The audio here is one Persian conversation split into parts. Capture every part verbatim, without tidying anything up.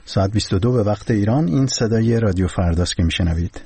ساعت بیست و دو به وقت ایران. این صدای رادیو فرداست که میشنوید.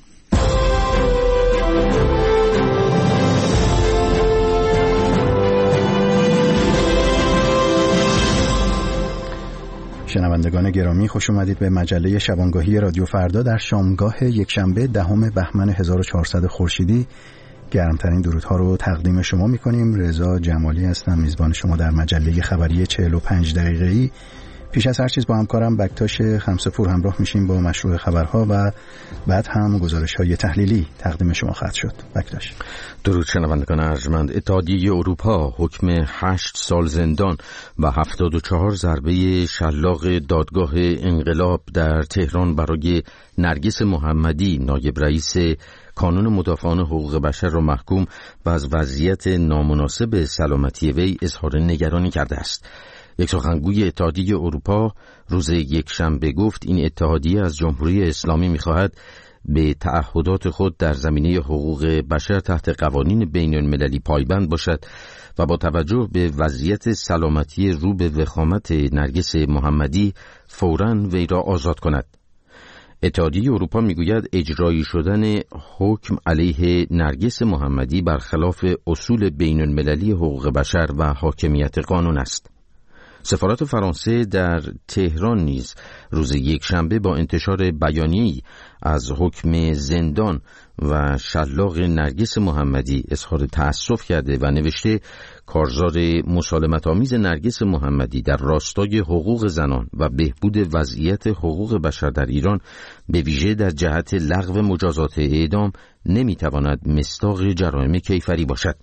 شنوندگان گرامی، خوش اومدید به مجله شبانگاهی رادیو فردا در شامگاه یکشنبه دهم بهمن هزار و چهارصد خورشیدی. گرمترین درودها رو تقدیم شما میکنیم. رضا جمالی هستم، میزبان شما در مجله خبری چهل و پنج دقیقه‌ای. پیش از هر چیز با همکارم بکتاش خمسه‌پور همراه میشیم با مشروع خبرها و بعد هم گزارش‌های تحلیلی تقدیم شما خواهد شد. بکتاش. درود شنوندگان ارجمند. اتحادیه اروپا حکم هشت سال زندان و هفتاد و چهار ضربه شلاق دادگاه انقلاب در تهران برای نرگس محمدی، نایب رئیس کانون مدافعان حقوق بشر را محکوم و از وضعیت نامناسب سلامتی وی اظهار نگرانی کرده است. یک سخنگوی اتحادیه اروپا روز یکشنبه گفت این اتحادیه از جمهوری اسلامی می‌خواهد به تعهدات خود در زمینه حقوق بشر تحت قوانین بین المللی پایبند باشد و با توجه به وضعیت سلامتی رو به وخامت نرگس محمدی فوراً وی را آزاد کند. اتحادیه اروپا میگوید اجرایی شدن حکم علیه نرگس محمدی برخلاف اصول بین المللی حقوق بشر و حاکمیت قانون است. سفارت فرانسه در تهران نیز روز یکشنبه با انتشار بیانیه‌ای از حکم زندان و شلاق نرگس محمدی اظهار تأسف کرده و نوشته کارزار مسالمت‌آمیز نرگس محمدی در راستای حقوق زنان و بهبود وضعیت حقوق بشر در ایران به ویژه در جهت لغو مجازات اعدام نمی‌تواند مصداق جرایم کیفری باشد.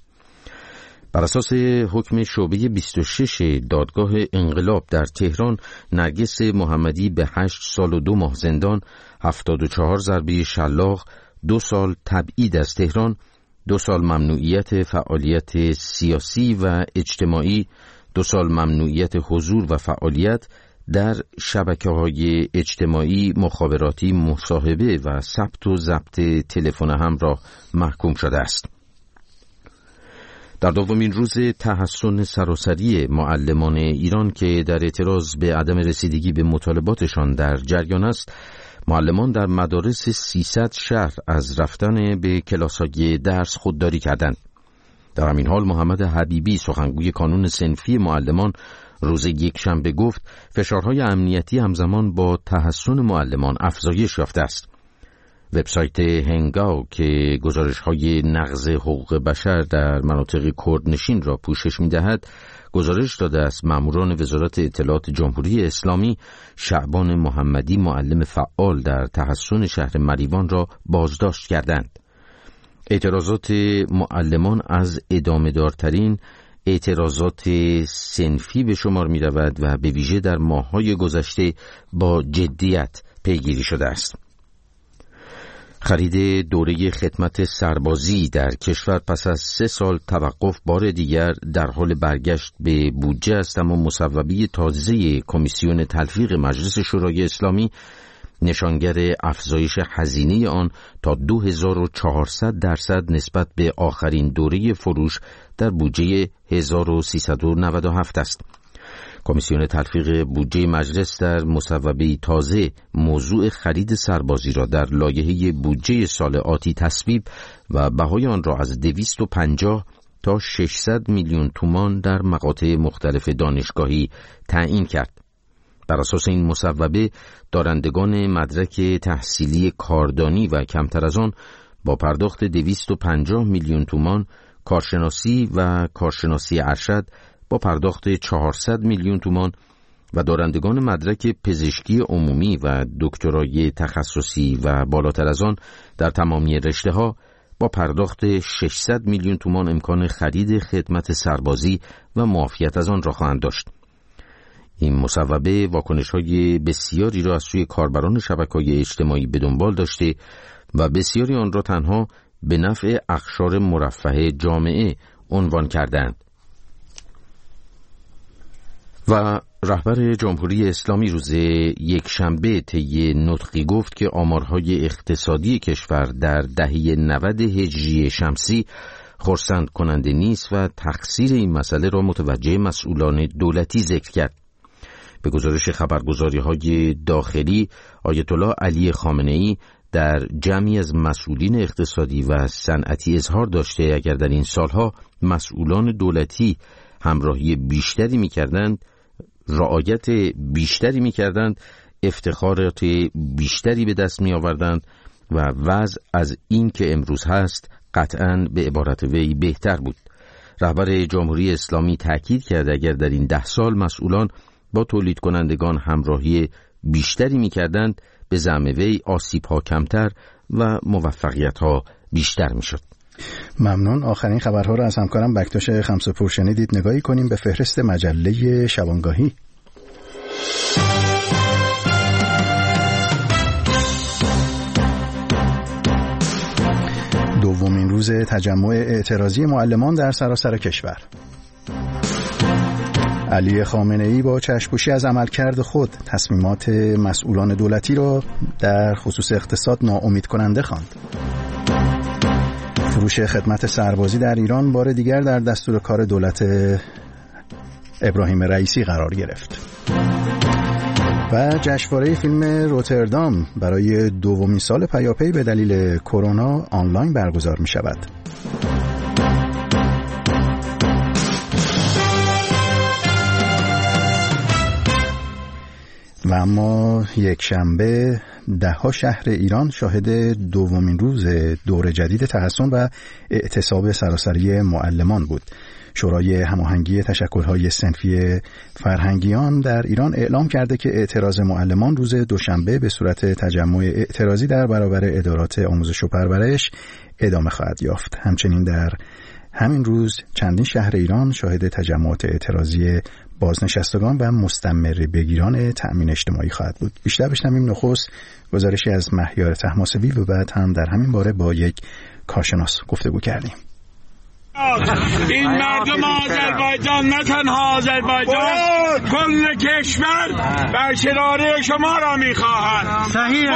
بر اساس حکم شعبه بیست و شش دادگاه انقلاب در تهران، نرگس محمدی به هشت سال و دو ماه زندان، هفتاد و چهار ضربه شلاق، دو سال تبعید از تهران، دو سال ممنوعیت فعالیت سیاسی و اجتماعی، دو سال ممنوعیت حضور و فعالیت در شبکه‌های اجتماعی، مخابراتی، مصاحبه و ثبت و ضبط تلفن همراه محکوم شده است. در دومین روز تحسن سراسری معلمان ایران که در اعتراض به عدم رسیدگی به مطالباتشان در جریان است، معلمان در مدارس سیصد شهر از رفتن به کلاس‌های درس خودداری کردند. در همین حال محمد حبیبی، سخنگوی کانون صنفی معلمان، روز یکشنبه گفت فشارهای امنیتی همزمان با تحسن معلمان افزایش یافته است. وبسایت هنگاو که گزارش‌های نقض حقوق بشر در مناطق کردنشین را پوشش می‌دهد، گزارش داده است ماموران وزارت اطلاعات جمهوری اسلامی شعبان محمدی، معلم فعال در تحسن شهر مریوان، را بازداشت کردند. اعتراضات معلمان از ادامه دارترین اعتراضات صنفی به شمار می‌رود و به ویژه در ماه‌های گذشته با جدیت پیگیری شده است. خرید دوره خدمت سربازی در کشور پس از سه سال توقف بار دیگر در حال برگشت به بودجه است، اما مصوبه تازه کمیسیون تلفیق مجلس شورای اسلامی نشانگر افزایش هزینه آن تا دو هزار و چهارصد درصد نسبت به آخرین دوره فروش در بودجه هزار و سیصد و نود و هفت است. کمیسیون تلفیق بودجه مجلس در مصوبه تازه موضوع خرید سربازی را در لایحه بودجه سال آتی تصویب و بهای آن را از دویست و پنجاه تا ششصد میلیون تومان در مقاطع مختلف دانشگاهی تعیین کرد. بر اساس این مصوبه دارندگان مدرک تحصیلی کاردانی و کمتر از آن با پرداخت دویست و پنجاه میلیون تومان، کارشناسی و کارشناسی ارشد با پرداخت چهارصد میلیون تومان و دارندگان مدرک پزشکی عمومی و دکترای تخصصی و بالاتر از آن در تمامی رشته‌ها با پرداخت ششصد میلیون تومان امکان خرید خدمت سربازی و معافیت از آن را خواهند داشت. این مصوبه واکنش‌های بسیاری را از سوی کاربران شبکه‌های اجتماعی به دنبال داشته و بسیاری آن را تنها به نفع اقشار مرفه جامعه عنوان کردند. و رهبر جمهوری اسلامی روز یکشنبه طی نطقی گفت که آمارهای اقتصادی کشور در دهه نود هجری شمسی خرسند کننده نیست و تقصیر این مسئله را متوجه مسئولان دولتی ذکر کرد. به گزارش خبرگزاری‌های داخلی، آیت الله علی خامنه‌ای در جمعی از مسئولین اقتصادی و صنعتی اظهار داشته اگر در این سالها مسئولان دولتی همراهی بیشتری می‌کردند، رعایت بیشتری می‌کردند، افتخارات بیشتری به دست می‌آوردند و وضع از این که امروز هست قطعاً به عبارت وی بهتر بود. رهبر جمهوری اسلامی تاکید کرد اگر در این ده سال مسئولان با تولید کنندگان همراهی بیشتری می‌کردند، به زعم وی آسیب‌ها کمتر و موفقیت‌ها بیشتر می‌شد. ممنون. آخرین خبرها را از همکارم بکتاش خمسه‌پور شنیدید. نگاهی کنیم به فهرست مجله شبانگاهی. دومین روز تجمع اعتراضی معلمان در سراسر کشور. علی خامنه‌ای با چشم‌پوشی از عملکرد خود تصمیمات مسئولان دولتی را در خصوص اقتصاد ناامید کننده خواند. فروش خدمت سربازی در ایران بار دیگر در دستور کار دولت ابراهیم رئیسی قرار گرفت. و جشنواره فیلم روتردام برای دومین سال پیاپی به دلیل کرونا آنلاین برگزار می شود. و اما یک شنبه ده‌ها شهر ایران شاهد دومین روز دور جدید تحصن و اعتصاب سراسری معلمان بود. شورای هماهنگی تشکل‌های صنفی فرهنگیان در ایران اعلام کرده که اعتراض معلمان روز دوشنبه به صورت تجمع اعتراضی در برابر ادارات آموزش و پرورش ادامه خواهد یافت. همچنین در همین روز چندین شهر ایران شاهد تجمعات اعتراضی بازنشستگان و مستمر بگیران تأمین اجتماعی خواهد بود. بیشتر بشنویم نخست گزارشی از مهیار طهماسبی و بعد هم در همین باره با یک کارشناس گفتگو کردیم. این مردم آذربایجان، نه تنها آذربایجان، کل کشور برقراری شما را می‌خواهند. صحیح.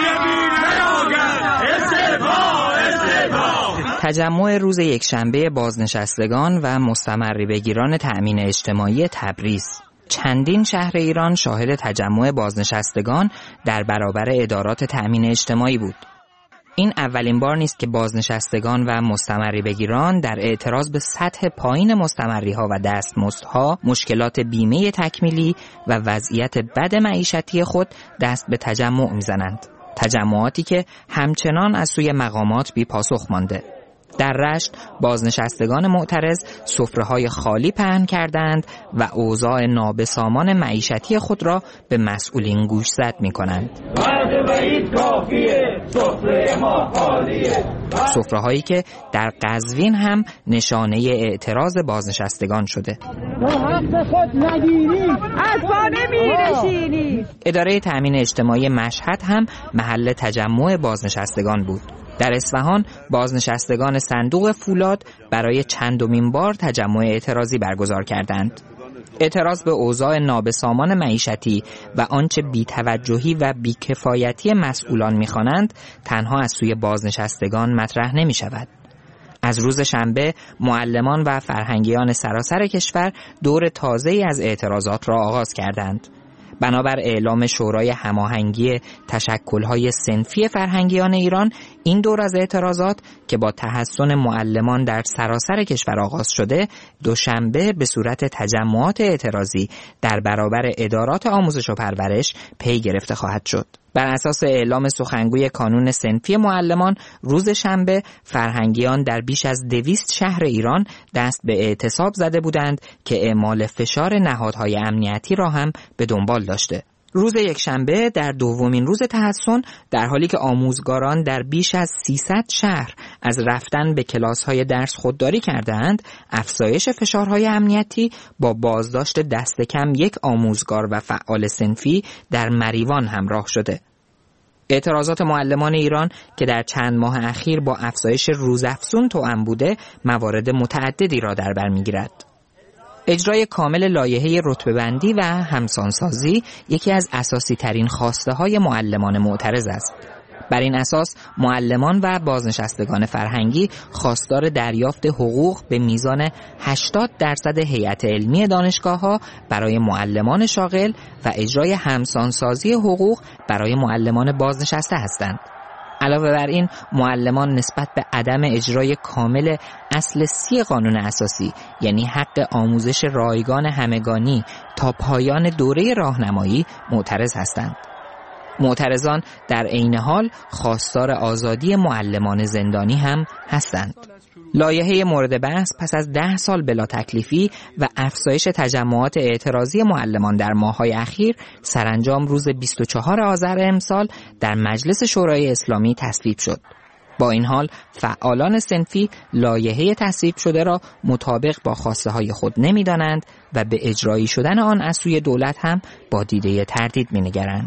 تجمع روز یکشنبه بازنشستگان و مستمر بگیران تأمین اجتماعی تبریز. چندین شهر ایران شاهد تجمع بازنشستگان در برابر ادارات تأمین اجتماعی بود. این اولین بار نیست که بازنشستگان و مستمری بگیران در اعتراض به سطح پایین مستمری‌ها و دستمزدها، مشکلات بیمه تکمیلی و وضعیت بد معیشتی خود دست به تجمع می‌زنند. تجمعاتی که همچنان از سوی مقامات بی پاسخ مانده. در رشت بازنشستگان معترض سفره‌های خالی پهن کردند و اوضاع نابسامان معیشتی خود را به مسئولین گوشزد می‌کنند. سفره‌هایی که در قزوین هم نشانه اعتراض بازنشستگان شده. اداره تأمین اجتماعی مشهد هم محل تجمع بازنشستگان بود. در اصفهان بازنشستگان صندوق فولاد برای چندمین بار تجمع اعتراضی برگزار کردند. اعتراض به اوضاع نابسامان معیشتی و آنچه بی‌توجهی و بی‌کفایتی مسئولان می‌خوانند تنها از سوی بازنشستگان مطرح نمی‌شود. از روز شنبه معلمان و فرهنگیان سراسر کشور دور تازه‌ای از اعتراضات را آغاز کردند. بنابر اعلام شورای هماهنگی تشکل‌های صنفی فرهنگیان ایران، این دور از اعتراضات که با تحصن معلمان در سراسر کشور آغاز شده، دوشنبه به صورت تجمعات اعتراضی در برابر ادارات آموزش و پرورش پی گرفته خواهد شد. بر اساس اعلام سخنگوی کانون صنفی معلمان، روز شنبه فرهنگیان در بیش از دویست شهر ایران دست به اعتصاب زده بودند که اعمال فشار نهادهای امنیتی را هم به دنبال داشته. روز یکشنبه در دومین روز تحصن، در حالی که آموزگاران در بیش از سیصد شهر از رفتن به کلاس‌های درس خودداری کردند، افزایش فشارهای امنیتی با بازداشت دست کم یک آموزگار و فعال صنفی در مریوان همراه شده. اعتراضات معلمان ایران که در چند ماه اخیر با افزایش روزافزون توأم بوده، موارد متعددی را در بر می‌گیرد. اجرای کامل لایحه رتبه‌بندی و همسانسازی یکی از اساسی ترین خواسته های معلمان معترض است. بر این اساس معلمان و بازنشستگان فرهنگی خواستار دریافت حقوق به میزان هشتاد درصد هیئت علمی دانشگاه‌ها برای معلمان شاغل و اجرای همسانسازی حقوق برای معلمان بازنشسته هستند. علاوه بر این معلمان نسبت به عدم اجرای کامل اصل سی قانون اساسی یعنی حق آموزش رایگان همگانی تا پایان دوره راهنمایی معترض هستند. معترضان در عین حال خواستار آزادی معلمان زندانی هم هستند. لایحه مورد بحث پس از ده سال بلا تکلیفی و افزایش تجمعات اعتراضی معلمان در ماه‌های اخیر سرانجام روز بیست و چهارم آذر امسال در مجلس شورای اسلامی تصویب شد. با این حال فعالان صنفی لایحه تصویب شده را مطابق با خواسته های خود نمی‌دانند و به اجرایی شدن آن از سوی دولت هم با دیده تردید می‌نگرند.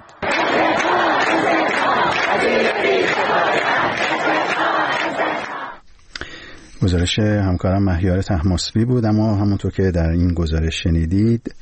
گزارش همکارم مهیار طهماسبی بود. اما همونطور که در این گزارش شنیدید،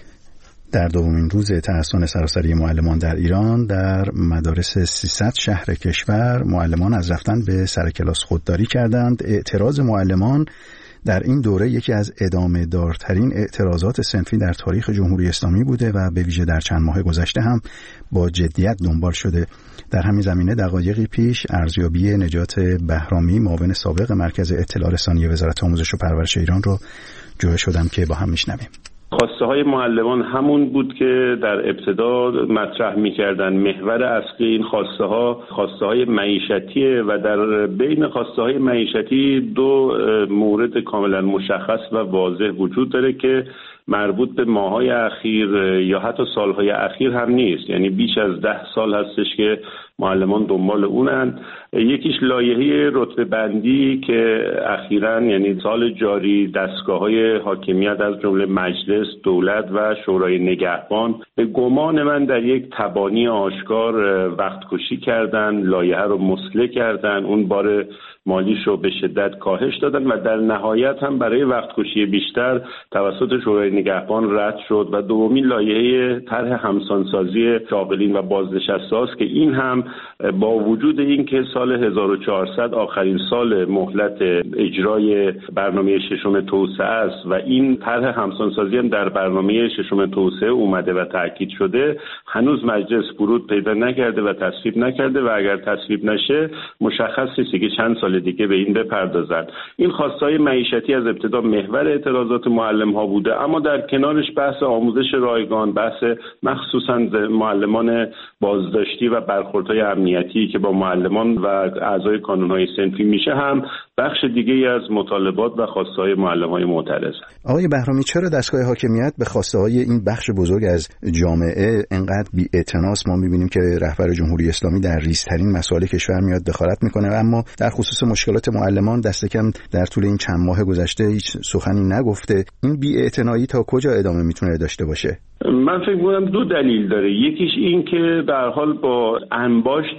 در دومین روز تحسن سراسری معلمان در ایران در مدارس سیصد شهر کشور معلمان از رفتن به سر کلاس خودداری کردند. اعتراض معلمان در این دوره یکی از ادامه دارترین اعتراضات صنفی در تاریخ جمهوری اسلامی بوده و به ویژه در چند ماه گذشته هم با جدیت دنبال شده. در همین زمینه دقایقی پیش ارزیابی نجات بهرامی، معاون سابق مرکز اطلاع رسانی وزارت آموزش و پرورش ایران رو جویا شدم که با هم میشنویم. خواسته های معلمان همون بود که در ابتدا مطرح می‌کردن. محور اصلی این خواسته ها خواسته های معیشتیه و در بین خواسته های معیشتی دو مورد کاملا مشخص و واضح وجود داره که مربوط به ماهای اخیر یا حتی سالهای اخیر هم نیست، یعنی بیش از ده سال هستش که معلمان دنبال اونن. یکیش لایحه رتبه بندی که اخیراً یعنی سال جاری دستگاه‌های حاکمیت از جمله مجلس، دولت و شورای نگهبان به گمان من در یک تبانی آشکار وقت کشی کردن، لایحه رو مسله کردن، اون بار مالیش رو به شدت کاهش دادن و در نهایت هم برای وقت کشی بیشتر توسط شورای نگهبان رد شد و دومین لایحه طرح همسانسازی شاغلین و بازنشسته است که این هم با وجود این که سال هزار و چهارصد آخرین سال مهلت اجرای برنامه ششم توسعه است و این طرح همسانسازی هم در برنامه ششم توسعه اومده و تاکید شده، هنوز مجلس ورود پیدا نکرده و تصویب نکرده و اگر تصویب نشه مشخص نیست که چند سال دیگه به این بپردازند. این خواستهای معیشتی از ابتدا محور اعتراضات معلم ها بوده، اما در کنارش بحث آموزش رایگان، بحث مخصوصا معلمان بازداشتی و برخوردهای امنیتی که با معلمان و اعضای کانونهای صنفی میشه هم بخش دیگه‌ای از مطالبات و خواستهای معلم‌های معترض. آقای بهرامی، چرا دستگاه حاکمیت به خواسته‌های این بخش بزرگ از جامعه انقدر بی‌اعتناست؟ ما می‌بینیم که رهبر جمهوری اسلامی در ریزترین مسائل کشور میاد دخالت میکنه، اما در خصوص مشکلات معلمان دست کم در طول این چند ماه گذشته هیچ سخنی نگفته. این بی‌اعتنایی تا کجا ادامه میتونه داشته باشه؟ من فکر می‌کنم دو دلیل داره. یکیش این که به هر حال با انباشت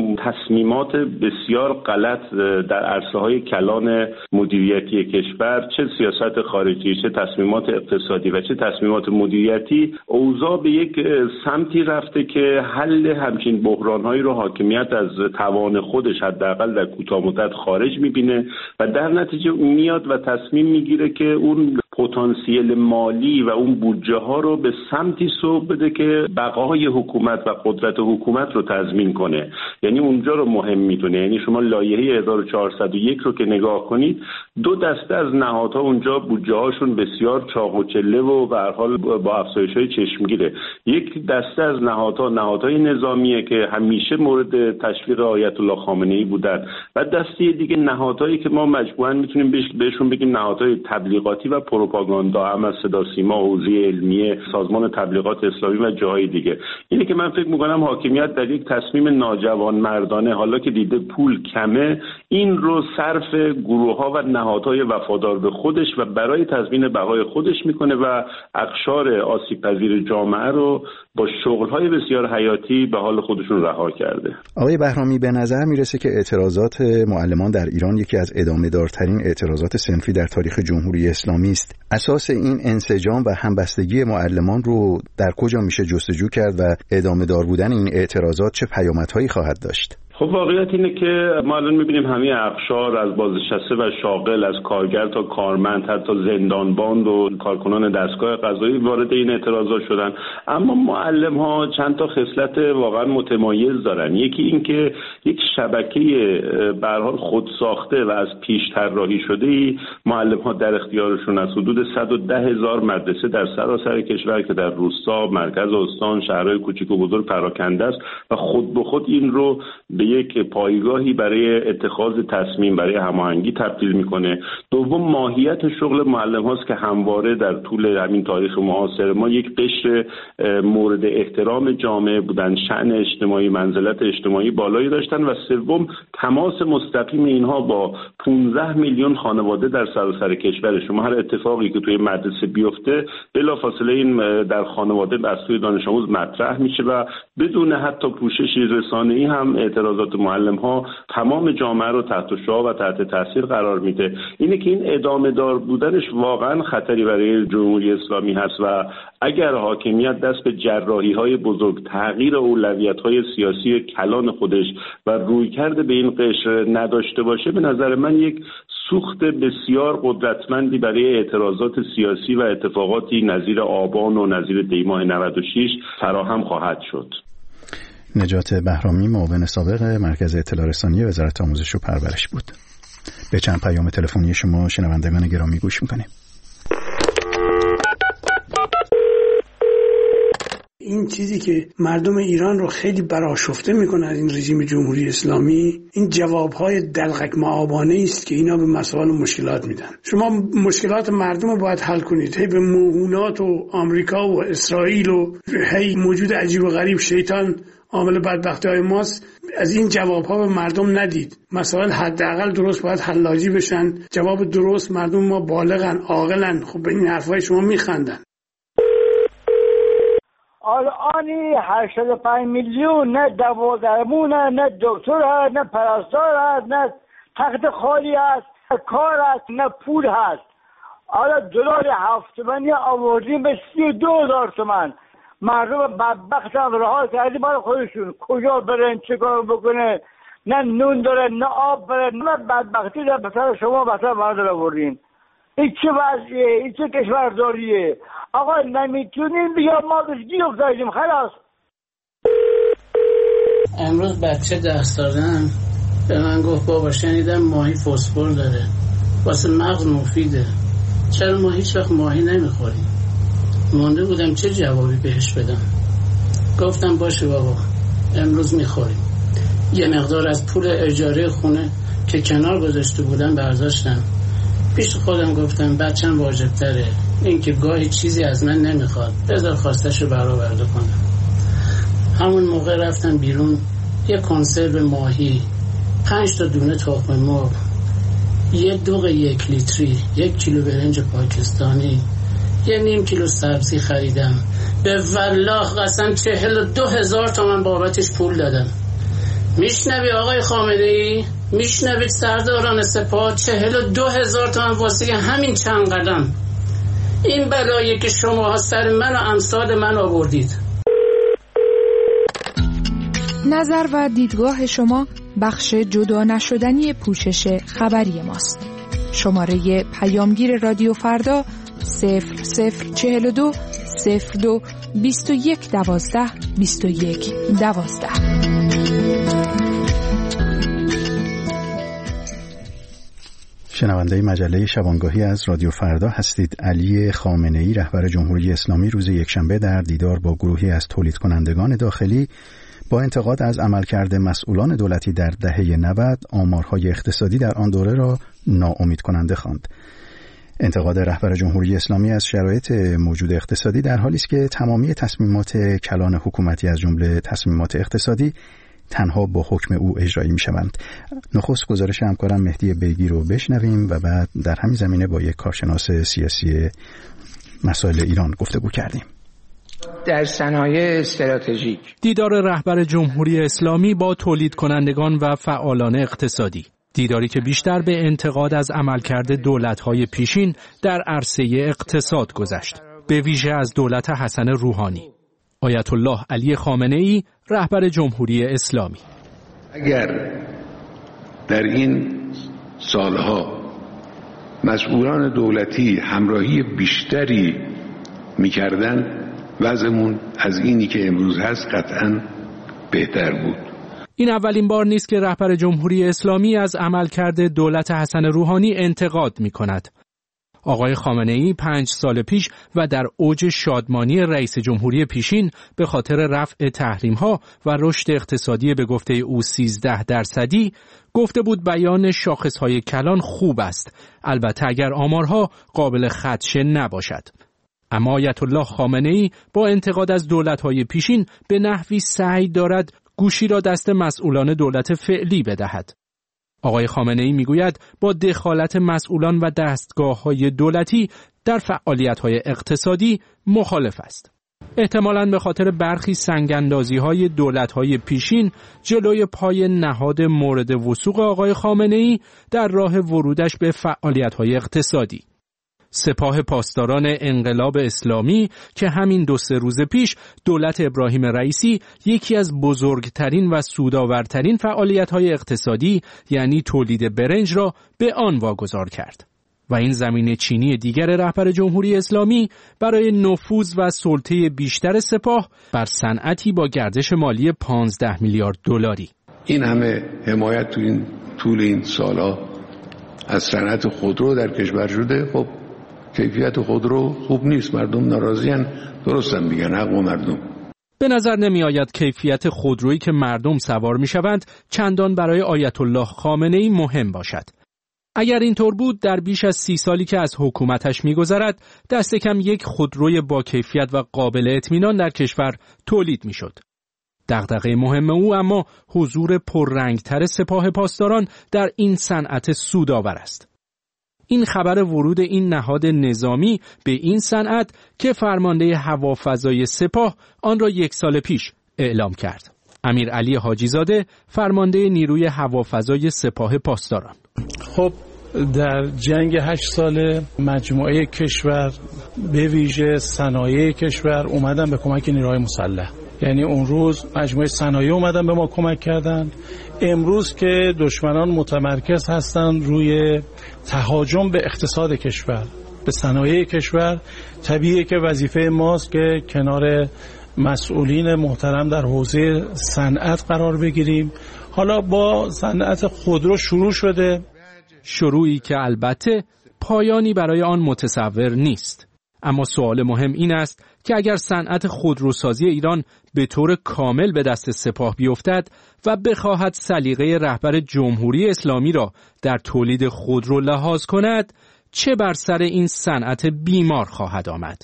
تصمیمات بسیار غلط در عرصه‌های کلان مدیریتی کشور، چه سیاست خارجی، چه تصمیمات اقتصادی و چه تصمیمات مدیریتی، اوضاع به یک سمتی رفته که حل همچین بحران‌هایی رو حاکمیت از توان خودش حداقل در کوتاه مدت خارج می‌بینه و در نتیجه میاد و تصمیم میگیره که اون پتانسیل مالی و اون بودجه ها رو به سمتی سوق بده که بقای حکومت و قدرت حکومت رو تضمین کنه. یعنی اونجا رو مهم میدونه. یعنی شما لایحه هزار و چهارصد و یک رو که نگاه کنید، دو دسته از نهادها اونجا بودجه هاشون بسیار چاق و چله و به هر حال با افزایش‌های چشمگیره. یک دسته از نهادها نهادهای نظامیه که همیشه مورد تشویق آیت الله خامنه‌ای بودن و دسته دیگه نهادهایی که ما مجموعاً میتونیم بهشون بگیم نهادهای تبلیغاتی و پروپاگاندا، هم از صدا سیما، حوزه علمیه، سازمان تبلیغات اسلامی و جاهای دیگه. اینه که من فکر می‌کنم حاکمیت در یک تصمیم ناجوانمردانه، حالا که دیده پول کمه، این رو صرف گروه‌ها و نهادهای وفادار به خودش و برای تضمین بقای خودش میکنه و اقشار آسیب‌پذیر جامعه رو با شغل‌های بسیار حیاتی به حال خودشون رها کرده. آقای بهرامی، به نظر میرسه که اعتراضات معلمان در ایران یکی از ادامه دارترین اعتراضات صنفی در تاریخ جمهوری اسلامی است. اساس این انسجام و همبستگی معلمان رو در کجا میشه جستجو کرد و ادامه دار بودن این اعتراضات چه پیامدهایی خواهد داشت؟ خب واقعیت اینه که ما الان می‌بینیم همه اقشار از بازنشسته و شاغل، از کارگر تا کارمند، حتی زندانبان و کارکنان دستگاه قضایی وارد این اعتراضات شدن. اما معلم‌ها چند تا خصلت واقعا متمایز دارن. یکی این که یک شبکه به هر حال خود ساخته و از پیش طراحی شده معلم‌ها در اختیارشون از حدود صد و ده هزار مدرسه در سراسر کشور که در روستا، مرکز استان، شهرهای کوچک و بزرگ پراکنده است و خود به خود این رو به یک پایگاهی برای اتخاذ تصمیم، برای هماهنگی تبدیل میکنه. دوم، ماهیت شغل معلم هاست که همواره در طول همین تاریخ معاصر ما یک قشر مورد احترام جامعه بودن، شأن اجتماعی، منزلت اجتماعی بالایی داشتن. و سوم، تماس مستقیم اینها با پانزده میلیون خانواده در سراسر کشور. شما هر اتفاقی که توی مدرسه بیفته بلافاصله این در خانواده از سوی دانش آموز مطرح میشه و بدون حتی پوششی رسانه‌ای هم اعتراضات معلم ها تمام جامعه رو تحت شعاع و تحت تاثیر قرار میده. اینه که این ادامه دار بودنش واقعا خطری برای جمهوری اسلامی هست و اگر حاکمیت دست به جراحی های بزرگ، تغییر اولویت های سیاسی کلان خودش و رویکرد به این قشر نداشته باشه، به نظر من یک سوخت بسیار قدرتمندی برای اعتراضات سیاسی و اتفاقاتی نظیر آبان و نظیر دیماه نود و شش فراهم خواهد شد. نجات بهرامی، معاون سابق مرکز اطلاع رسانی وزارت آموزش و پرورش بود. به چند پیام تلفنی شما شنوندگان گرامی گوش میکنیم. این چیزی که مردم ایران رو خیلی برآشفته میکنه از این رژیم جمهوری اسلامی، این جوابهای دلغک معابانه است که اینا به مسائل و مشکلات میدن. شما مشکلات مردم رو باید حل کنید، هی به موهونات و آمریکا و اسرائیل و هی موجود عجیب و غریب شیطان عامل بدبختی های ماست، از این جواب ها به مردم ندید. مسائل حداقل درست باید حلاجی بشن، جواب درست. مردم ما بالغن، عاقلن، خب به این حرفای شما میخندن. الانی هشتاد و پنج میلیون نه دوازدهمونه، نه دکتر هست، نه پرستار هست، نه تخت خالی هست، نه کار هست، نه پول هست. حالا دلار هفت تومانی آوردیم به سی و دو هزار تومن. مردم بدبخت هم رها کردیم برای خودشون، کجا برن چه کار بکنه؟ نه نون داره، نه آب داره، نه بدبختی در بسر شما بسر مردم آوردین. این چه وضعیه؟ این چه کشورداریه؟ آقا نمیتونیم بیا ما بهش گیر افتادیم خلاص. امروز بچه درس دادن به من گفت بابا شنیدم ماهی فسفر داره، واسه مغز مفیده، چرا ما هیچ وقت ماهی نمیخوریم؟ مونده بودم چه جوابی بهش بدم. گفتم باشه بابا امروز میخوریم. یه مقدار از پول اجاره خونه که کنار گذاشته بودم برداشتم، پیش خودم گفتم بچم واجب تره، این که گاهی چیزی از من نمیخواد، بذار خواستشو برآورده کنم. همون موقع رفتم بیرون، یه کنسرو ماهی، پنج تا دونه تخم مرغ، یه دوغ یک لیتری، یک کیلو برنج پاکستانی، یه نیم کیلو سبزی خریدم. به والله قسم چهل و دو هزار تومن بابتش پول دادم. میشنوی آقای خامنه‌ای؟ میشنوید سرداران سپاه؟ چهل و دو هزار تومن واسه همین چند قدم. این بلایی که شما سر من و امثال من آوردید. نظر و دیدگاه شما بخش جدا نشدنی پوشش خبری ماست. شماره پیامگیر رادیو فردا صفر صفر چهل و دو صفر دو بیست و یک دوازده بیست و یک دوازده. شنونده مجله شبانگاهی از رادیو فردا هستید. علی خامنه‌ای رهبر جمهوری اسلامی روز یکشنبه در دیدار با گروهی از تولید کنندگان داخلی با انتقاد از عملکرد مسئولان دولتی در دهه نود آمارهای اقتصادی در آن دوره را ناامید کننده خواند. انتقاد رهبر جمهوری اسلامی از شرایط موجود اقتصادی در حالی است که تمامی تصمیمات کلان حکومتی از جمله تصمیمات اقتصادی تنها با حکم او اجرایی می شوند. نخست گزارش همکارم مهدی بیگی رو بشنویم و بعد در همین زمینه با یک کارشناس سیاسی مسائل ایران گفتگو کردیم. در صنایع استراتژیک دیدار رهبر جمهوری اسلامی با تولید کنندگان و فعالان اقتصادی، دیداری که بیشتر به انتقاد از عملکرد دولت‌های پیشین در عرصه اقتصاد گذشت، به ویژه از دولت حسن روحانی. آیت الله علی خامنه‌ای رهبر جمهوری اسلامی: اگر در این سالها مسئولان دولتی همراهی بیشتری می‌کردند، وضعمون از اینی که امروز هست قطعاً بهتر بود. این اولین بار نیست که رهبر جمهوری اسلامی از عملکرد دولت حسن روحانی انتقاد می‌کند. آقای خامنه‌ای پنج سال پیش و در اوج شادمانی رئیس جمهوری پیشین به خاطر رفع تحریم‌ها و رشد اقتصادی به گفته او سیزده درصدی گفته بود بیان شاخص‌های کلان خوب است، البته اگر آمارها قابل خدشه نباشد. اما آیت الله خامنه‌ای با انتقاد از دولت‌های پیشین به نحوی سعی دارد گوشی را دست مسئولان دولت فعلی بدهد. آقای خامنه‌ای میگوید با دخالت مسئولان و دستگاه‌های دولتی در فعالیت‌های اقتصادی مخالف است. احتمالاً به خاطر برخی سنگ‌اندازی‌های دولت‌های پیشین جلوی پای نهاد مورد وثوق آقای خامنه‌ای در راه ورودش به فعالیت‌های اقتصادی. سپاه پاسداران انقلاب اسلامی که همین دو سه روز پیش دولت ابراهیم رئیسی یکی از بزرگترین و سودآورترین فعالیت‌های اقتصادی یعنی تولید برنج را به آن واگذار کرد و این زمینه چینی دیگر رهبر جمهوری اسلامی برای نفوذ و سلطه بیشتر سپاه بر صنعتی با گردش مالی پانزده میلیارد دلاری. این همه حمایت تو این طول این سالها از صنعت خودرو در کشور شده، خب کیفیت خودرو خوب نیست، مردم ناراضی‌اند، درستم میگن، حق و مردم. به نظر نمی آید کیفیت خودرویی که مردم سوار می شوند چندان برای آیت الله خامنه‌ای مهم باشد. اگر اینطور بود در بیش از سی سالی که از حکومتش می گذرد دست کم یک خودروی با کیفیت و قابل اطمینان در کشور تولید می شد. دغدغه مهم او اما حضور پررنگتر سپاه پاسداران در این صنعت سودآور است. این خبر ورود این نهاد نظامی به این صنعت که فرمانده هوافضای سپاه آن را یک سال پیش اعلام کرد. امیر علی حاجی زاده فرمانده نیروی هوافضای سپاه پاسداران: خب در جنگ هشت ساله مجموعه کشور به ویژه صنایع کشور اومدن به کمک نیروهای مسلح. یعنی اون روز مجموعه صنایع اومدن به ما کمک کردن. امروز که دشمنان متمرکز هستن روی تهاجم به اقتصاد کشور، به صنایع کشور، طبیعیه که وظیفه ماست که کنار مسئولین محترم در حوزه صنعت قرار بگیریم. حالا با صنعت خودرو شروع شده، شروعی که البته پایانی برای آن متصور نیست. اما سوال مهم این است که اگر صنعت خودروسازی ایران به طور کامل به دست سپاه بیفتد و بخواهد سلیقه رهبر جمهوری اسلامی را در تولید خودرو لحاظ کند، چه بر سر این صنعت بیمار خواهد آمد؟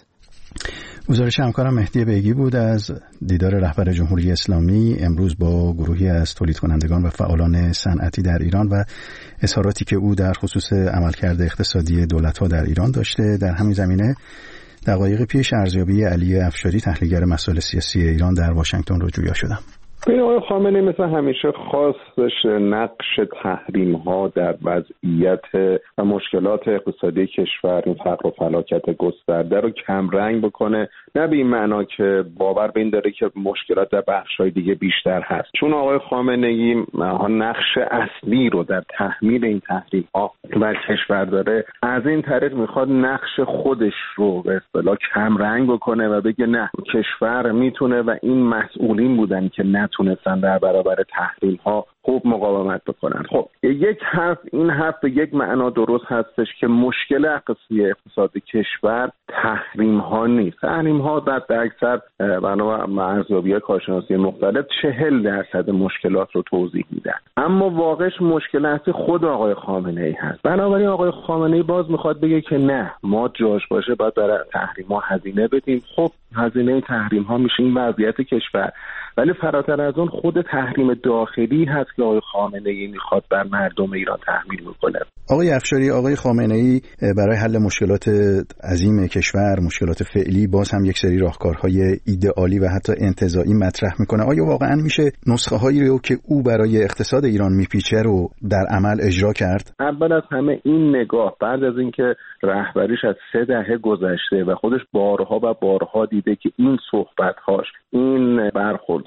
گزارش همکارم مهدی بیگی بود از دیدار رهبر جمهوری اسلامی امروز با گروهی از تولید کنندگان و فعالان صنعتی در ایران و اظهاراتی که او در خصوص عملکرد اقتصادی دولت‌ها در ایران داشته. در همین زمینه دقایق پیش ارزیابی علی افشاری تحلیلگر مسائل سیاسی ایران در واشنگتن رو جویا شدم. ببین آقای خامنه‌ای مثل همیشه خواستش نقش تحریم ها در وضعیت و مشکلات اقتصادی کشور، این فقر و فلاکت گسترده رو کم رنگ بکنه، نه به این معنا که باور به این داره که مشکلات در بخش‌های دیگه بیشتر هست. چون آقای خامنه‌ای نقش اصلی رو در تحمیل این تحریم ها بر کشور داره، از این طریق میخواد نقش خودش رو به اصطلاح کم رنگ بکنه و بگه نه، کشور میتونه و این مسئولین بودن که نه تونستن در برابر تحریم ها خوب مقاومت بکنن. خب یک حرف این حرف به یک معنا درست هستش که مشکل اقتصادی اقتصاد کشور تحریم ها نیست. تحریم ها در اکثر بنا بر ارزیابی‌های کارشناسی مختلف چهل درصد مشکلات رو توضیح میدن، اما واقعش مشکل اصلی خود آقای خامنه‌ای هست. بنابراین آقای خامنه‌ای باز میخواد بگه که نه، ما جاش باشه باید برای تحریم ها هزینه بدیم. خب هزینه تحریم ها میشه این وضعیت کشور، ولی فراتر از اون خود تحریم داخلی هست که آقای خامنه‌ای میخواد بر مردم ایران تحمیل بکنه. آقای افشاری، آقای خامنه‌ای برای حل مشکلات عظیم کشور، مشکلات فعلی، باز هم یک سری راهکارهای ایدئالی و حتی انتزاعی مطرح میکنه. آیا واقعا میشه نسخه هایی رو که او برای اقتصاد ایران میپیچه رو در عمل اجرا کرد؟ اول از همه این نگاه بعد از اینکه رهبریش از سه دهه گذشته و خودش بارها و بارها دیده که این صحبت‌هاش، این برخورد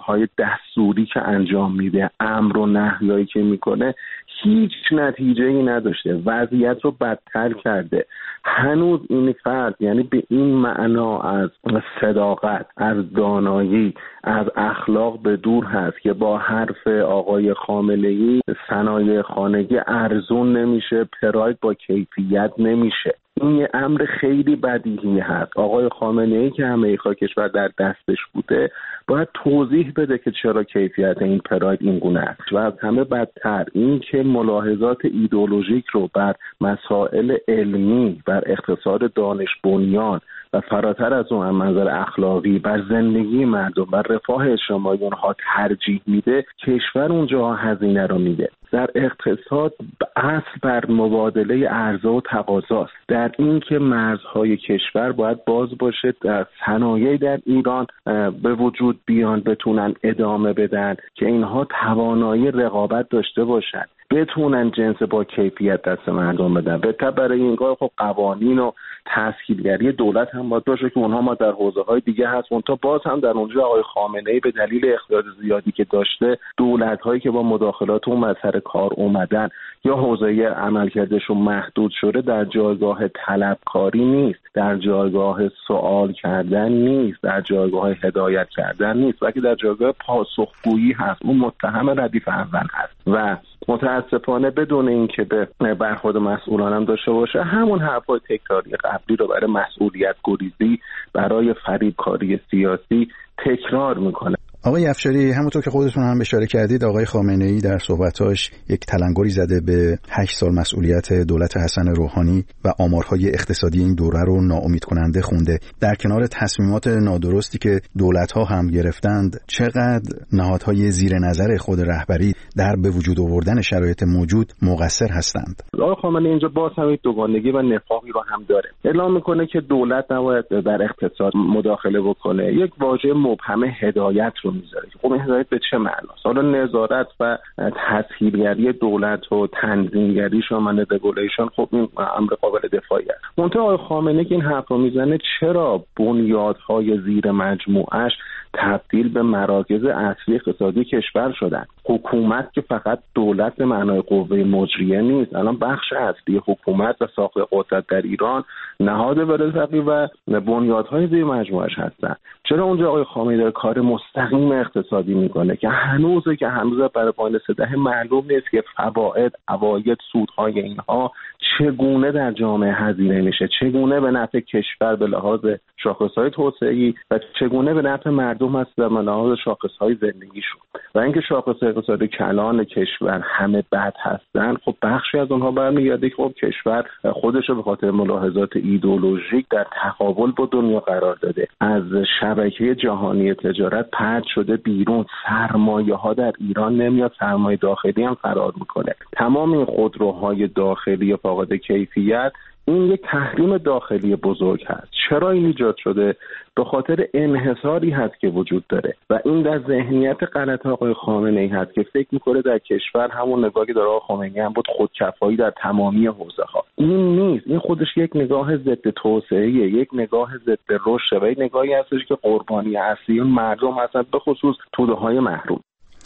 کارهای دستوری که انجام میده، امر و نهیایی که میکنه هیچ نتیجه‌ای نداشته، وضعیت رو بدتر کرده. هنوز این فرد یعنی به این معنا از صداقت، از دانایی، از اخلاق به دور هست که با حرف آقای خامنه‌ای صنایع خانگی ارزون نمیشه، پراید با کیفیت نمیشه. این یه امر خیلی بدیهی هست. آقای خامنه‌ای که همه خاک کشور در دستش بوده باید توضیح بده که چرا کیفیت این پراید این گونه است. و از همه بدتر این که ملاحظات ایدئولوژیک رو بر مسائل علمی، بر اقتصاد دانش بنیان و فراتر از اون منظر اخلاقی بر زندگی مردم، بر رفاه اجتماعی اونها ترجیح میده، کشور اونجا هزینه رو میده. در اقتصاد اصل بر مبادله عرضه و تقاضاست، در این که مرزهای کشور باید باز باشه، در صنایع در ایران به وجود بیان، بتونن ادامه بدن که اینها توانایی رقابت داشته باشن، بتونن جنس با کیفیت دست مردم بدن. بهتر برای این کار خب قوانین و تسهیلگری دولت هم باید باشه که اونها ما در حوزه‌های دیگه هست. اون تا باز هم در اونجا آقای خامنه‌ای به دلیل اختیار زیادی که داشته، دولت‌هایی که با مداخلات اون مسئله کار اومدن یا حوزه عملکردشون محدود شده، در جایگاه طلبکاری نیست، در جایگاه سوال کردن نیست، در جایگاه هدایت کردن نیست، بلکه در جایگاه پاسخگویی هست. اون متهم ردیف اول هست و متاسفانه بدون اینکه به برخورد مسئولان هم داشته باشه، همون حرفای تکراری قبلی رو برای مسئولیت گریزی، برای فریبکاری سیاسی تکرار میکنه. آقای افشاری، همونطور که خودتون هم اشاره کردید، آقای خامنه‌ای در صحبتاش یک تلنگری زده به هشت سال مسئولیت دولت حسن روحانی و آمارهای اقتصادی این دوره رو ناامید کننده خونده. در کنار تصمیمات نادرستی که دولت‌ها هم گرفتند، چقدر نهادهای زیر نظر خود رهبری در به وجود آوردن شرایط موجود مقصر هستند؟ آقای خامنه‌ای اینجا باز هم دوگانگی و نفاقی رو هم داره. اعلام میکنه که دولت نباید در اقتصاد مداخله بکنه. یک واژه مبهم هدایت رو میذاره. خب این هدایت به چه معناست؟ حالا نظارت و تسهیلگری دولت و تنظیمگری شامل رگولیشن، خب این امر قابل دفاعی است. منتها آقای خامنه‌ای که این حرف رو میزنه، چرا بنیادهای زیر مجموعه‌اش تبدیل به مراکز اصلی اقتصادی کشور شدن؟ حکومت که فقط دولت به معنای قوه مجریه نیست، الان بخش اصلی حکومت و ساخت قدرت در ایران نهاد ولایت فقیه و بنیادهای زیر مجموعه‌اش هستن. چرا اونجا آقای خامنه‌ای داره کار مستقیم اقتصادی میکنه که هنوزه که هنوز برای پایان سده معلوم نیست که فواید، عواید، سودهای اینها چگونه در جامعه هزینه میشه، چگونه به نفع کشور به لحاظ شاخصهای توسعه‌ای و چگونه به نفع مردم هست در لحاظ شاخصهای زندگیشون. و اینکه شاخصهای اقتصادی کلان کشور همه بد هستن، خب بخشی از اونها برمیگرده که خب کشور خودش رو به خاطر ملاحظات ایدئولوژیک در تقابل با دنیا قرار داده، از شبکه جهانی تجارت پرت شده بیرون، سرمایه ها در ایران نمیاد، سرمایه داخلی هم فرار میکنه. تمام این خودروهای داخلی فاقد کیفیت، این یک تحریم داخلی بزرگ هست. چرا این ایجاد شده؟ به خاطر انحصاری هست که وجود داره و این در ذهنیت غلط آقای خامنه‌ای هست که فکر میکنه در کشور همون نگاهی که داره آقای خامنه‌ای هم بود، خودکفایی در تمامی حوزه ها. این نیست. این خودش یک نگاه ضد توسعه، یک نگاه ضد رشد و یک نگاهی هستش که قربانی اصلی مردم هستند، به خصوص توده‌های محروم.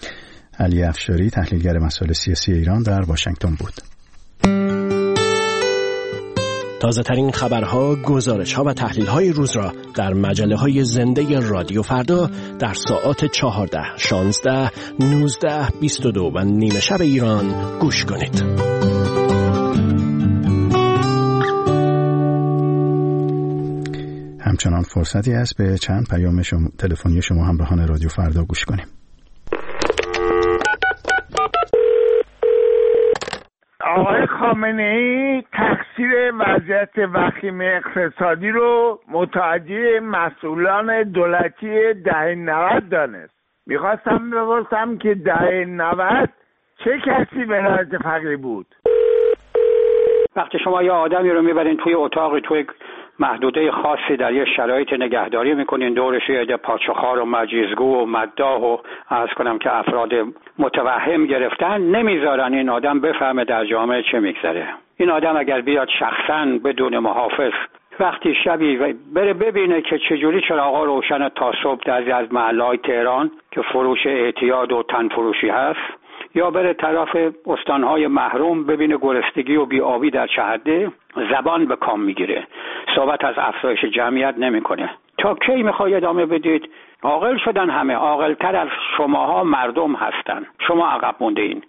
علی افشاری، تحلیلگر مسائل سیاسی ایران، در واشنگتن بود. تازه ترین خبرها، گزارش‌ها و تحلیل‌های روز را در مجله‌های زنده رادیو فردا در ساعات چهارده، شانزده، نوزده، بیست و دو و نیمه شب ایران گوش کنید. همچنان فرصتی است به چند پیام شما تلفنی شما همراهان رادیو فردا گوش کنیم. آقای خامنه‌ای تقصیر وضعیت وخیم اقتصادی رو متوجه مسئولان دولتی دهه نود دانست. میخواستم بپرسم که دهه نود چه کسی ولایت فقیه بود؟ وقتی شما یا آدمی رو میبرین توی اتاقی، توی محدوده خاصی در یه شرایط نگهداری میکنین، دورش یه عده پادشاخوار و مجیزگو و مداح و عرض کنم که افراد متوهم گرفتن، نمیذارن این آدم بفهمه در جامعه چه میگذره. این آدم اگر بیاد شخصا بدون محافظ وقتی شبی بره ببینه که چجوری چراغا روشن تا صبح در از محله‌های تهران که فروش اعتیاد و تن فروشی هست، یا بره طرف استانهای محروم ببینه گرسنگی و بی‌آبی در چهده، زبان به کام میگیره، صحبت از افزایش جمعیت نمیکنه. تا کی میخوای ادامه بدید؟ عاقل شدن همه، عاقل‌تر از شماها مردم هستن، شما عقب مونده این.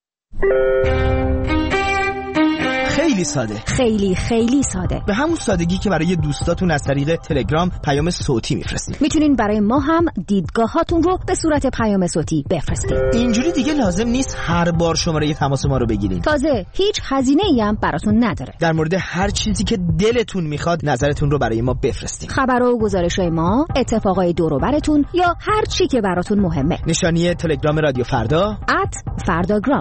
خیلی ساده، خیلی خیلی ساده، به همون سادگی که برای دوستاتون از طریق تلگرام پیام صوتی میفرستید. میتونین برای ما هم دیدگاهاتون رو به صورت پیام صوتی بفرستید. اینجوری دیگه لازم نیست هر بار شماره تماس ما رو بگیرید. تازه هیچ هزینه‌ای هم براتون نداره. در مورد هر چیزی که دلتون میخواد نظرتون رو برای ما بفرستید. خبرها و گزارش‌های ما، اتفاقای دور و براتون یا هر چی که براتون مهمه. نشانی تلگرام رادیو فردا ات فرداگرام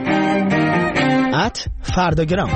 ات فرداگرام.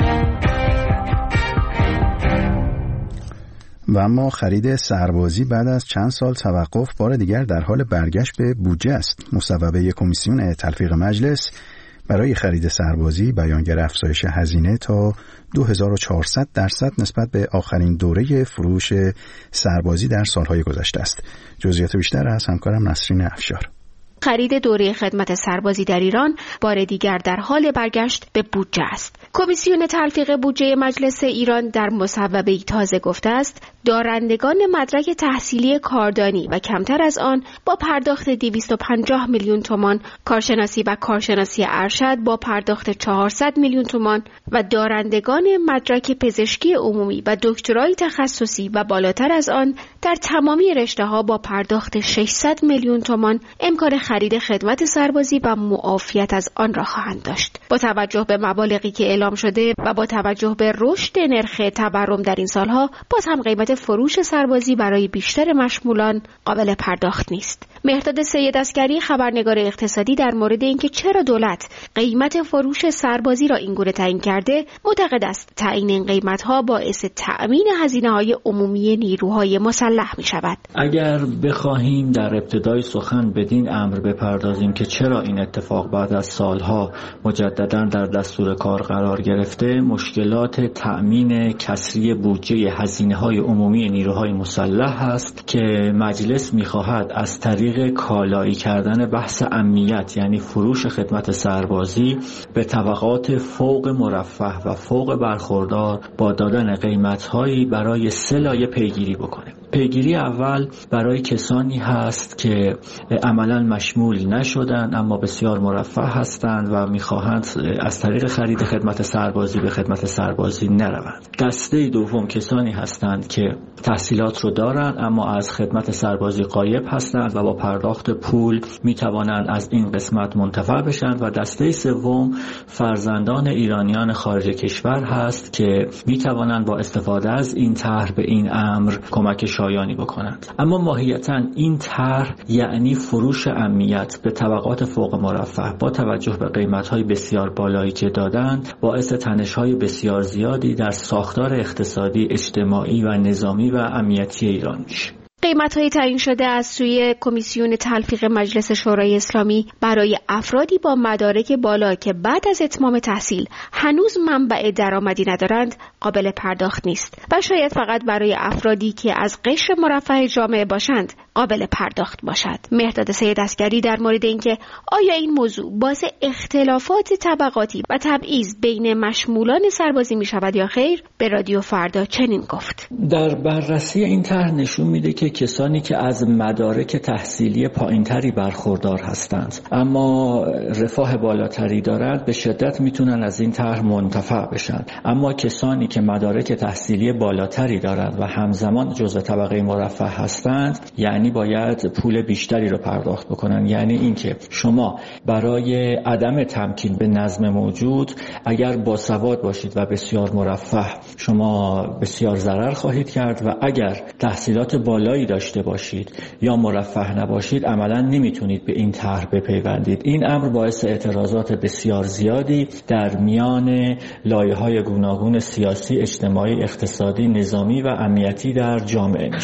و اما خرید سربازی بعد از چند سال توقف بار دیگر در حال برگشت به بودجه است. مصوبه کمیسیون تلفیق مجلس برای خرید سربازی بیانگر افزایش هزینه تا دو هزار و چهارصد درصد نسبت به آخرین دوره فروش سربازی در سالهای گذشته است. جزئیات بیشتر از همکارم نسرین افشار. خرید دوره خدمت سربازی در ایران بار دیگر در حال برگشت به بودجه است. کمیسیون تلفیق بودجه مجلس ایران در مصوبه‌ای تازه گفته است دارندگان مدرک تحصیلی کاردانی و کمتر از آن با پرداخت دویست و پنجاه میلیون تومان، کارشناسی و کارشناسی ارشد با پرداخت چهارصد میلیون تومان و دارندگان مدرک پزشکی عمومی و دکترای تخصصی و بالاتر از آن در تمامی رشته‌ها با پرداخت ششصد میلیون تومان امکان خرید خدمت سربازی و معافیت از آن را خواهند داشت. با توجه به مبالغی که اعلام شده و با توجه به رشد نرخ تورم در این سالها، باز هم قیمت فروش سربازی برای بیشتر مشمولان قابل پرداخت نیست. مهرداد سید عسکری، خبرنگار اقتصادی، در مورد اینکه چرا دولت قیمت فروش سربازی را اینگونه تعیین کرده، معتقد است تعیین این قیمت‌ها باعث تأمین هزینه‌های عمومی نیروهای مسلح می‌شود. اگر بخواهیم در ابتدای سخن بدین امر بپردازیم که چرا این اتفاق بعد از سالها مجددا در دستور کار قرار گرفته، مشکلات تأمین کسری بودجه هزینه‌های عمومی نیروهای مسلح است که مجلس می‌خواهد از طریق کالایی کردن بحث امنیت، یعنی فروش خدمت سربازی، به طبقات فوق مرفه و فوق برخوردار با دادن قیمت‌هایی برای سه لایه پیگیری بکنه. پیگیری اول برای کسانی هست که عملاً مشمول نشدن اما بسیار مرفه هستند و می‌خواهند از طریق خرید خدمت سربازی به خدمت سربازی نروند. دسته دوم کسانی هستند که تحصیلات رو دارند اما از خدمت سربازی غایب هستند و با پرداخت پول می‌توانند از این قسمت منتفع بشن. و دسته سوم فرزندان ایرانیان خارج کشور هست که می‌توانند با استفاده از این طرح به این امر کمک شایانی بکنند. اما ماهیتاً این طرح یعنی فروش امنیت به طبقات فوق مرفه با توجه به قیمت‌های بسیار بالایی که دادند، باعث تنش‌های بسیار زیادی در ساختار اقتصادی، اجتماعی و نظامی و امنیتی ایران میشه. قیمت‌های تعیین شده از سوی کمیسیون تلفیق مجلس شورای اسلامی برای افرادی با مدارک بالا که بعد از اتمام تحصیل هنوز منبع درآمدی ندارند قابل پرداخت نیست و شاید فقط برای افرادی که از قشر مرفه جامعه باشند قابل پرداخت باشد. مهرداد سید عسکری در مورد اینکه آیا این موضوع باعث اختلافات طبقاتی و تبعیض بین مشمولان سربازی می شود یا خیر، به رادیو فردا چنین گفت: در بررسی این طرح نشون میده که کسانی که از مدارک تحصیلی پایینتری برخوردار هستند اما رفاه بالاتری دارند به شدت میتونن از این طرح منتفع بشن، اما کسانی که مدارک تحصیلی بالاتری دارند و همزمان جزو طبقه مرفه هستند یعنی باید پول بیشتری رو پرداخت بکنن. یعنی اینکه شما برای عدم تمکین به نظم موجود اگر باسواد باشید و بسیار مرفه شما بسیار ضرر خواهید کرد و اگر تحصیلات بالایی داشته باشید یا مرفه نباشید عملا نمیتونید به این طرح بپیوندید. این امر باعث اعتراضات بسیار زیادی در میان لایه‌های گوناگون سیاسی، اجتماعی، اقتصادی، نظامی و امنیتی در جامعه میشه.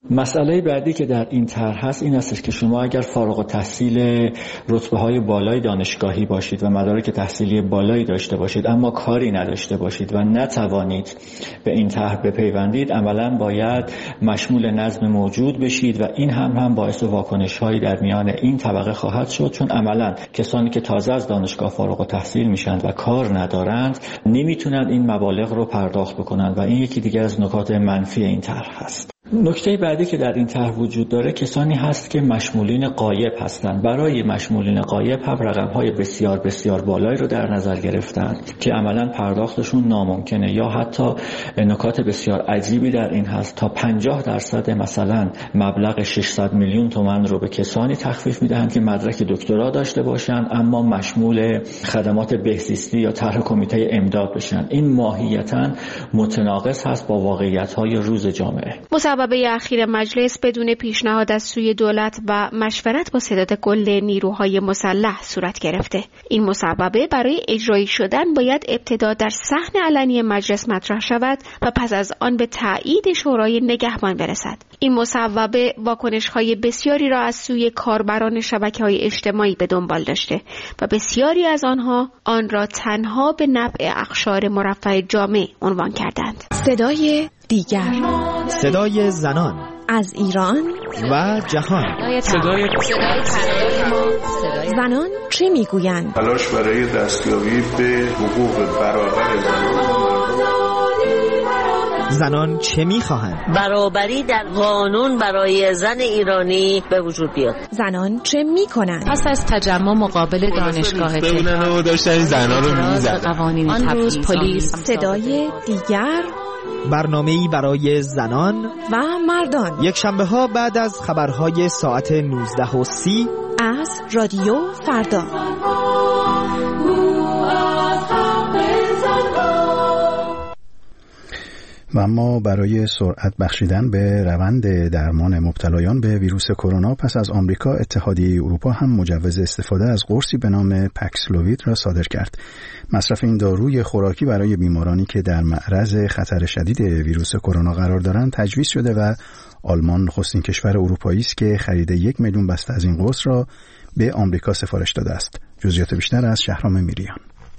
مسئله بعدی که در این طرح هست این است که شما اگر فارغ التحصیل رتبه‌های بالای دانشگاهی باشید و مدارک تحصیلی بالایی داشته باشید اما کاری نداشته باشید و نتوانید به این طرح بپیوندید، عملاً باید مشمول نظم موجود بشید و این هم هم باعث واکنش‌هایی در میان این طبقه خواهد شد، چون عملاً کسانی که تازه از دانشگاه فارغ التحصیل میشن و کار ندارند نمیتونن این مبالغ رو پرداخت بکنن و این یکی دیگر از نکات منفی این طرح هست. نکته بعدی که در این طرح وجود داره کسانی هست که مشمولین غایب هستند. برای مشمولین غایب هم رقم‌های بسیار بسیار بالایی رو در نظر گرفتند که عملاً پرداختشون ناممکنه، یا حتی نکات بسیار عجیبی در این هست تا پنجاه درصد مثلا مبلغ ششصد میلیون تومان رو به کسانی تخفیف میدهند که مدرک دکترا داشته باشند اما مشمول خدمات بهزیستی یا طرح کمیته امداد بشن. این ماهیتاً متناقض هست با واقعیت‌های روز جامعه. مصوبه اخیر مجلس بدون پیشنهاد از سوی دولت و مشورت با ستاد کل نیروهای مسلح صورت گرفته. این مصوبه برای اجرایی شدن باید ابتدا در صحن علنی مجلس مطرح شود و پس از آن به تایید شورای نگهبان برسد. این مصوبه واکنش‌های بسیاری را از سوی کاربران شبکه‌های اجتماعی به دنبال داشته و بسیاری از آنها آن را تنها به نفع اقشار مرفه جامعه عنوان کردند. صدای دیگر، صدای زنان از ایران و جهان. صدای زنان چه میگویند؟ تلاش برای دستیابی به حقوق برابر زنان. زنان چه میخواهند؟ برابری در قانون برای زن ایرانی به وجود بیاد. زنان چه میکنند؟ پس از تجمع مقابل دانشگاه تهران داشتن زنان رو میزدن. آن روز پلیس. صدای دیگر، برنامه‌ای برای زنان و مردان، یک شنبه ها بعد از خبرهای ساعت نوزده و سی از رادیو فردا. و اما برای سرعت بخشیدن به روند درمان مبتلایان به ویروس کرونا پس از آمریکا، اتحادیه اروپا هم مجوز استفاده از قرصی به نام پکسلووید را صادر کرد. مصرف این داروی خوراکی برای بیمارانی که در معرض خطر شدید ویروس کرونا قرار دارند تجویز شده و آلمان نخستین کشور اروپایی است که خرید یک میلیون بسته از این قرص را به آمریکا سفارش داده است. جزئیات بیشتر از شهرام میریان.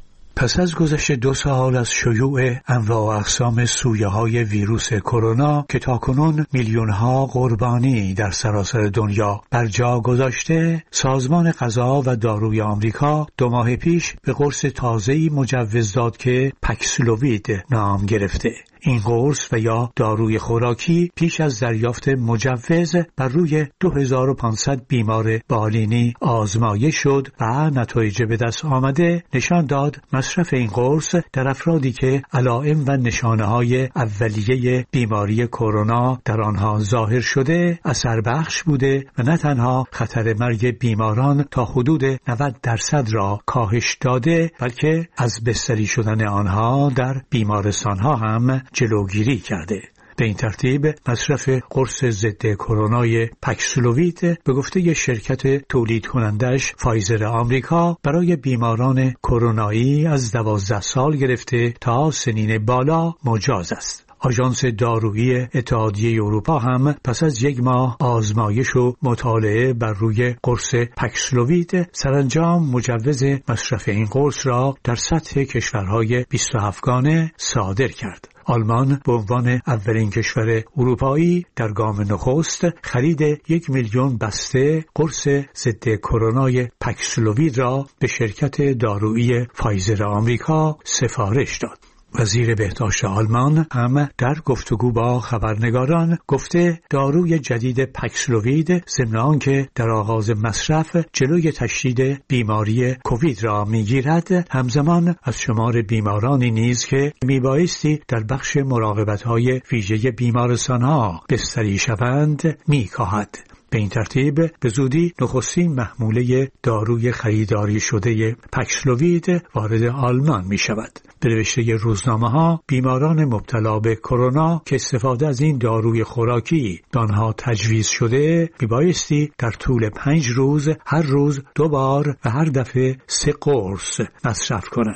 پس از گذشت دو سال از شیوع انواع و اقسام سویه‌های ویروس کرونا که تاکنون میلیون‌ها قربانی در سراسر دنیا بر جا گذاشته، سازمان غذا و داروی آمریکا دو ماه پیش به قرص تازه‌ای مجوز داد که پکسلووید نام گرفته. این قرص و یا داروی خوراکی پیش از دریافت مجوز بر روی دو هزار و پانصد بیمار بالینی آزمایش شد و نتایج به دست آمده نشان داد مصرف این قرص در افرادی که علائم و نشانه‌های اولیه بیماری کرونا در آنها ظاهر شده اثر بخش بوده و نه تنها خطر مرگ بیماران تا حدود نود درصد را کاهش داده، بلکه از بستری شدن آنها در بیمارستان‌ها هم جلوگیری کرده. به این ترتیب مصرف قرص ضد کرونای پکسلووید به گفته شرکت تولید کنندش فایزر آمریکا برای بیماران کرونایی از دوازده سال گرفته تا سنین بالا مجاز است. آژانس دارویی اتحادیه اروپا هم پس از یک ماه آزمایش و مطالعه بر روی قرص پکسلووید سرانجام مجوز مصرف این قرص را در سطح کشورهای بیست و هفت گانه صادر کرد. آلمان به عنوان اولین کشور اروپایی در گام نخست خرید یک میلیون بسته قرص ضد کرونای پکسلووید را به شرکت دارویی فایزر آمریکا سفارش داد. وزیر بهداشت آلمان هم در گفتگو با خبرنگاران گفته داروی جدید پکسلووید ضمن آنکه در آغاز مصرف جلوی تشدید بیماری کووید را میگیرد، همزمان از شمار بیمارانی نیز که میبایستی در بخش مراقبت‌های ویژه بیمارستان‌ها بستری شوند میکاهد. به این ترتیب به زودی نخستین محموله داروی خریداری شده پکسلووید وارد آلمان می شود. به نوشته روزنامه ها بیماران مبتلا به کرونا که استفاده از این داروی خوراکی به آنها تجویز شده می بایستی در طول پنج روز هر روز دو بار و هر دفعه سه قرص مصرف کنند.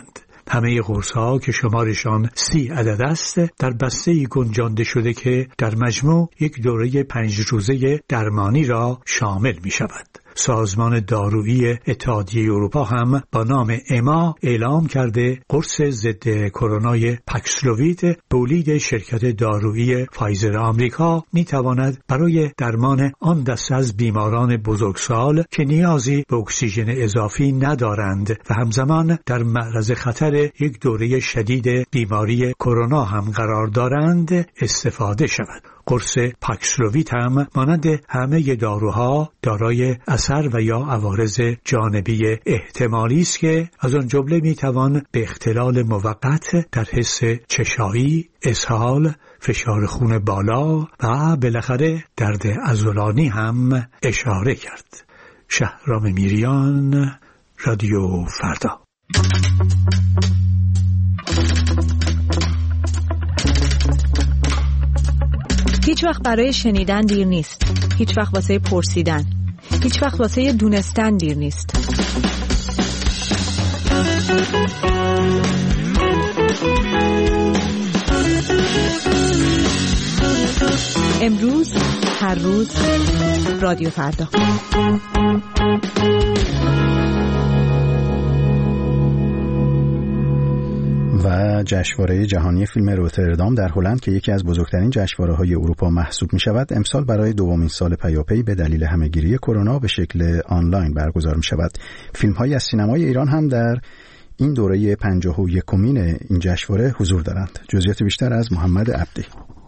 همه قرص‌ها که شمارشان سی عدد است در بسته‌ای گنجانده شده که در مجموع یک دوره پنج روزه درمانی را شامل می شود. سازمان دارویی اتحادیه اروپا هم با نام اما اعلام کرده قرص ضد کرونای پاکسلووید تولید شرکت دارویی فایزر آمریکا می تواند برای درمان آن دسته از بیماران بزرگسال که نیازی به اکسیژن اضافی ندارند و همزمان در معرض خطر یک دوره شدید بیماری کرونا هم قرار دارند استفاده شود. قرص پاکسلووید هم مانند همه داروها دارای اثر و یا عوارض جانبی احتمالی است که از آن جمله میتوان به اختلال موقت در حس چشایی، اسهال، فشار خون بالا و بالاخره درد عضلانی هم اشاره کرد. شهرام میریان، رادیو فردا. هیچ وقت برای شنیدن دیر نیست. هیچ وقت واسه پرسیدن. هیچ وقت واسه دونستن دیر نیست. امروز، هر روز، رادیو فردا. و جشنواره جهانی فیلم روتردام در هلند که یکی از بزرگترین جشنواره‌های اروپا محسوب می‌شود، امسال برای دومین سال پیاپی به دلیل همه‌گیری کرونا به شکل آنلاین برگزار می‌شود. فیلم‌هایی از سینمای ایران هم در این دوره پنجاه و یکمین این جشنواره حضور دارند. جزئیات بیشتر از محمد عبدی.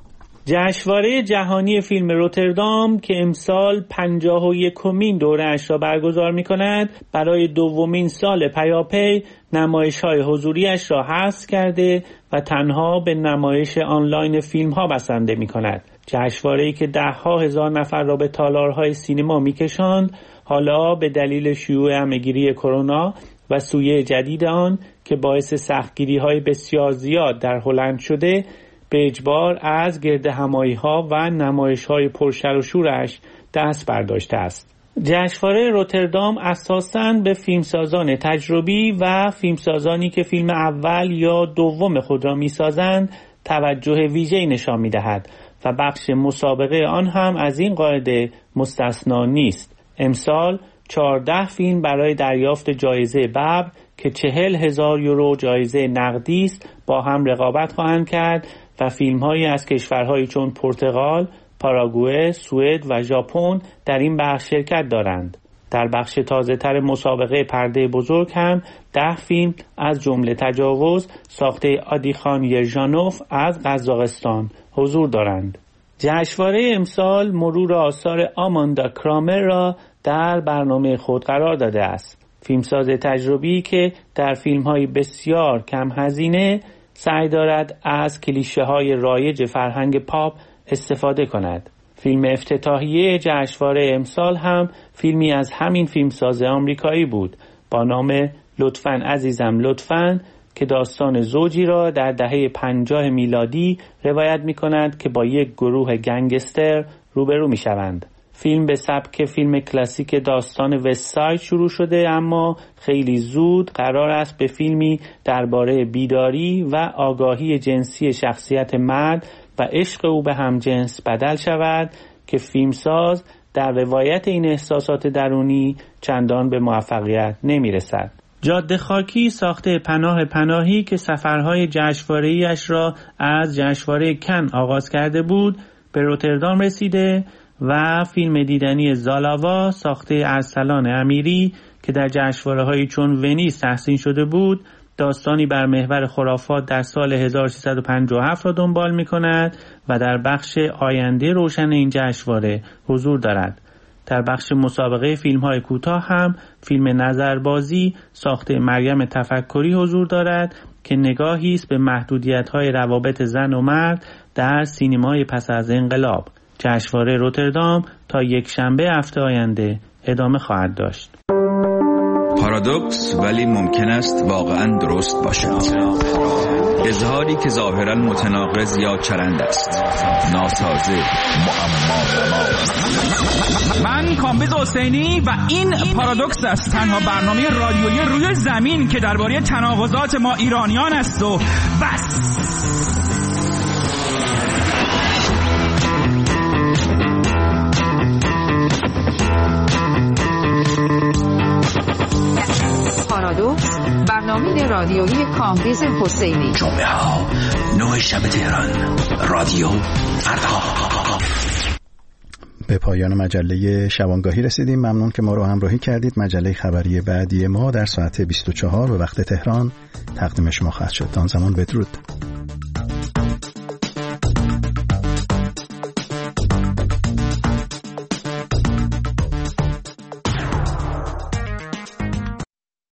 جشنواره جهانی فیلم روتردام که امسال پنجاه و یکمین دوره‌اش را برگزار می‌کند، برای دومین سال پیاپی نمایش‌های حضوریش را حذف کرده و تنها به نمایش آنلاین فیلم‌ها بسنده می‌کند. جشنواره‌ای که ده‌ها هزار نفر را به تالارهای سینما می‌کشاند، حالا به دلیل شیوع همه‌گیری کرونا و سویه جدید آن که باعث سختگیری‌های بسیار زیاد در هلند شده، به اجبار از گردهمایی‌ها و نمایش‌های پرشر و شورش دست برداشته است. جشنواره روتردام اساساً به فیلمسازان تجربی و فیلمسازانی که فیلم اول یا دوم خود را می‌سازند توجه ویژه‌ای نشان می‌دهد و بخش مسابقه آن هم از این قاعده مستثنا نیست. امسال چهارده فیلم برای دریافت جایزه ببر که چهل هزار یورو جایزه نقدی است با هم رقابت خواهند کرد و فیلم‌هایی از کشورهایی چون پرتغال، پاراگوئه، سوئد و ژاپن در این بخش شرکت دارند. در بخش تازه‌تر مسابقه پرده بزرگ هم ده فیلم از جمله تجاوز ساخته آدیخان یرژانوف از قزاقستان حضور دارند. جشنواره امسال مرور آثار آماندا کرامر را در برنامه خود قرار داده است. فیلمساز تجربی که در فیلم‌های بسیار کم هزینه سعی دارد از کلیشه‌های رایج فرهنگ پاپ استفاده کند. فیلم افتتاحیه جشنواره امسال هم فیلمی از همین فیلمساز آمریکایی بود با نام لطفاً عزیزم لطفاً که داستان زوجی را در دهه پنجاه میلادی روایت می‌کند که با یک گروه گنگستر روبرو می‌شوند. فیلم به سبک فیلم کلاسیک داستان وست ساید شروع شده، اما خیلی زود قرار است به فیلمی درباره بیداری و آگاهی جنسی شخصیت مرد و عشق او به همجنس بدل شود که فیلمساز در روایت این احساسات درونی چندان به موفقیت نمی‌رسد. جاده خاکی ساخته پناه پناهی که سفرهای جشنواره‌ایش را از جشنواره کن آغاز کرده بود به روتردام رسیده و فیلم دیدنی زالاوا ساخته ارسلان امیری که در جشنواره‌هایی چون ونیز تحسین شده بود داستانی بر محور خرافات در سال هزار و سیصد و پنجاه و هفت را دنبال می‌کند و در بخش آینده روشن این جشنواره حضور دارد. در بخش مسابقه فیلم‌های کوتاه هم فیلم نظربازی ساخته مریم تفکری حضور دارد که نگاهی است به محدودیت‌های روابط زن و مرد در سینمای پس از انقلاب. جشنواره روتردام تا یک شنبه هفته آینده ادامه خواهد داشت. پارادوکس ولی ممکن است واقعا درست باشد. اظهاری که ظاهرا متناقض یا چرند است، ناسازه، معما. من کامبیز حسینی و این پارادوکس است، تنها برنامه رادیویی روی زمین که درباره تناقضات ما ایرانیان است و بس. پارادوکس، برنامه رادیویی کامبیز حسینی. جمعه ها نه شب تهران، رادیو فردا. به پایان مجله شبانگاهی رسیدیم. ممنون که ما رو همراهی کردید. مجله خبری بعدی ما در ساعت بیست و چهار به وقت تهران تقدیم شما خواهد شد. تا آن زمان بدرود.